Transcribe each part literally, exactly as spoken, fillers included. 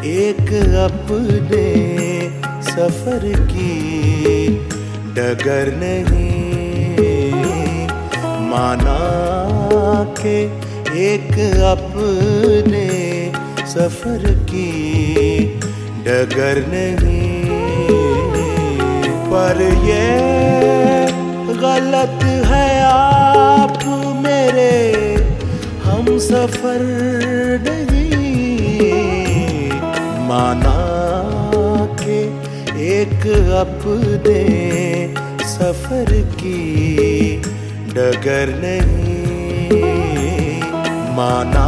एक अपने सफर की डगर नहीं माना के एक अपने सफर की डगर नहीं। पर ये गलत है आप मेरे हम सफर नहीं माना के एक अपने सफर की डगर नहीं माना।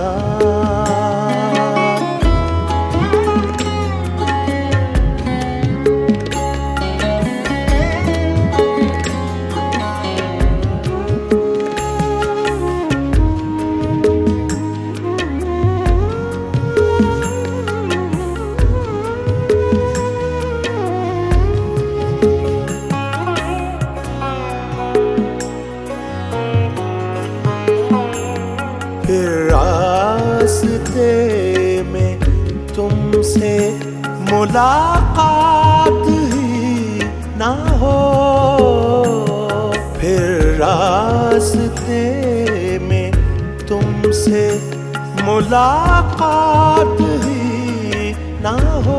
फिर रास्ते में तुमसे मुलाकात ही ना हो, फिर रास्ते में तुमसे मुलाकात ही ना हो।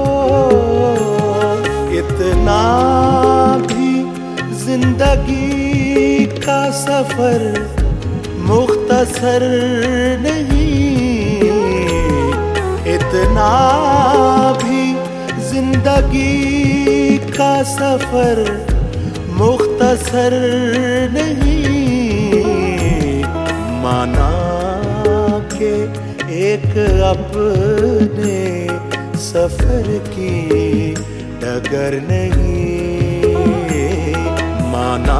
इतना भी जिंदगी का सफर मुख्तसर नहीं, इतना भी जिंदगी का सफर मुख्तसर नहीं माना के एक अपने सफर की डगर नहीं माना।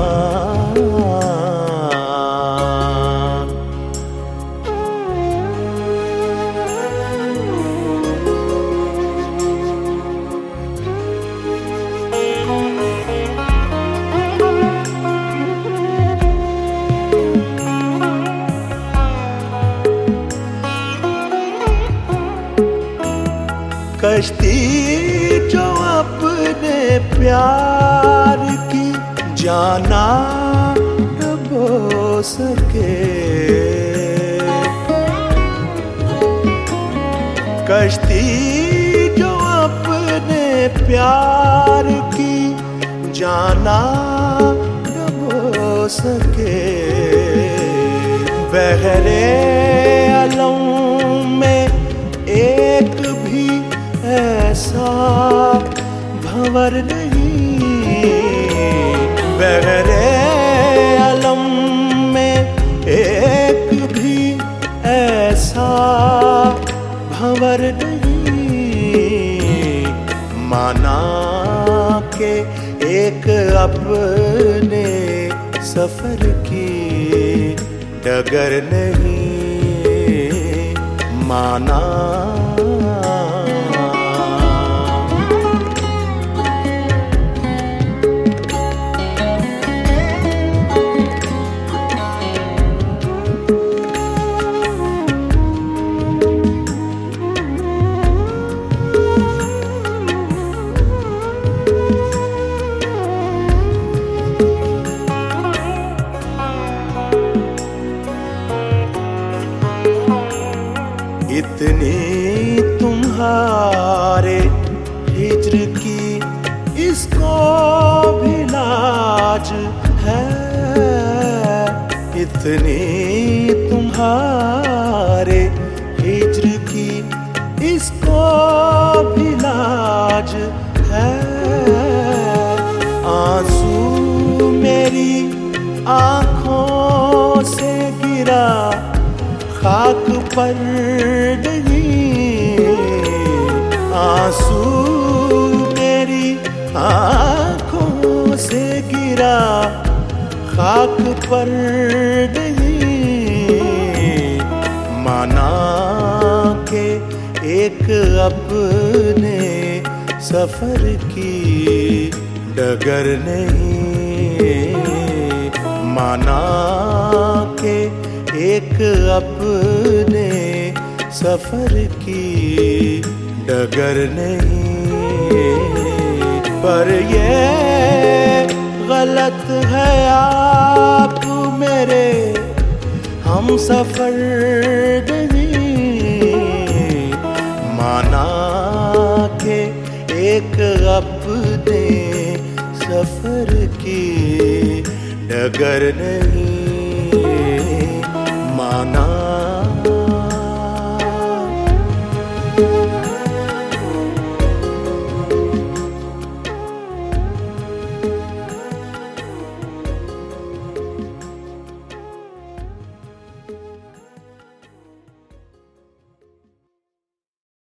कश्ती जो अपने प्यार की जाना न बो सके, कश्ती जो अपने प्यार की जाना न बो सके, बहरे अलम में एक भी ऐसा भंवर नहीं, बहरे अलम में एक भी ऐसा भंवर नहीं माना के एक अपने सफर की डगर नहीं माना। इतनी तुम्हारे हिज्र की इसको भी लाज है, इतनी तुम्हारे हिज्र की इसको भी लाज है। आंसू मेरी आँखों से गिरा खाक पर नहीं, आंसू मेरी आँखों से गिरा खाक पर नहीं माना के एक अपने सफर की डगर नहीं माना के एक अपने सफर की डगर नहीं, पर ये गलत है आप मेरे हम सफर नहीं। माना के एक अपने सफर की डगर नहीं, माना